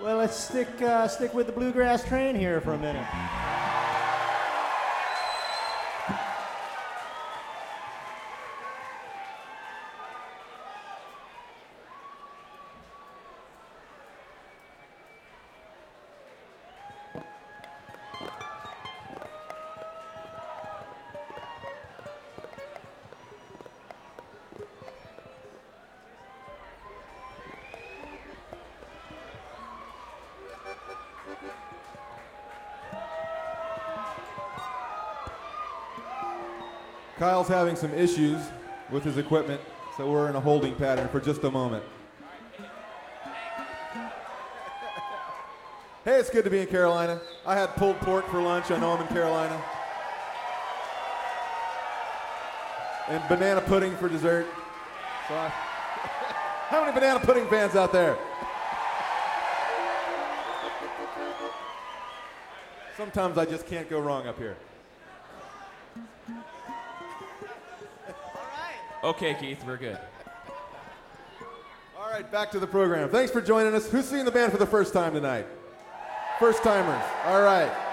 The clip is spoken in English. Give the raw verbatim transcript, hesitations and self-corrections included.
Well, let's stick uh, stick with the bluegrass train here for a minute. Kyle's having some issues with his equipment, so we're in a holding pattern for just a moment. Hey, it's good to be in Carolina. I had pulled pork for lunch. I know I'm in Carolina. And banana pudding for dessert. So I, how many banana pudding fans out there? Sometimes I just can't go wrong up here. Okay, Keith, we're good. All right, back to the program. Thanks for joining us. Who's seeing the band for the first time tonight? First timers. All right.